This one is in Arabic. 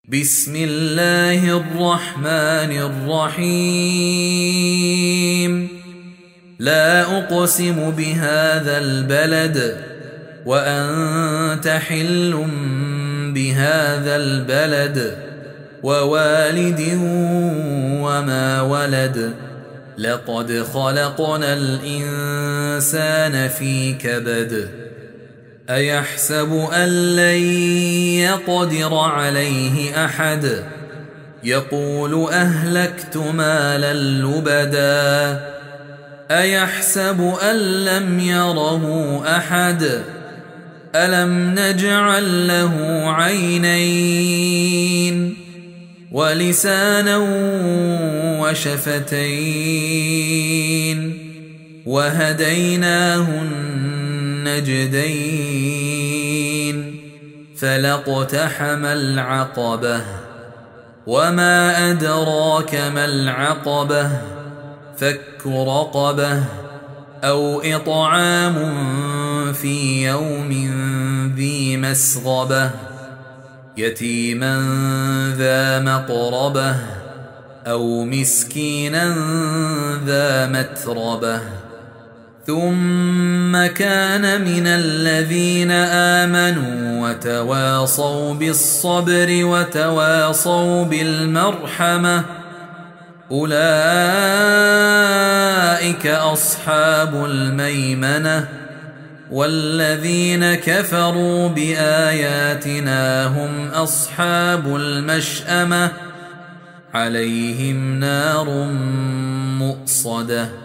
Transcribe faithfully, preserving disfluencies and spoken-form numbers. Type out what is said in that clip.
بسم الله الرحمن الرحيم لا أقسم بهذا البلد وأنت حل بهذا البلد ووالد وما ولد لقد خلقنا الإنسان في كبد أيحسب أن لن يقدر عليه أحد يقول أهلكت مالا لبدا أيحسب أن لم يره أحد ألم نجعل له عينين ولسانا وشفتين وهديناه النجدين فلاقتحم العقبة وما أدراك ما العقبة فك رقبة أو إطعام في يوم ذي مسغبة يتيما ذا مقربة أو مسكينا ذا متربة ثم كان من الذين آمنوا وتواصوا بالصبر وتواصوا بالمرحمة أولئك أصحاب الميمنة والذين كفروا بآياتنا هم أصحاب المشأمة عليهم نار مؤصدة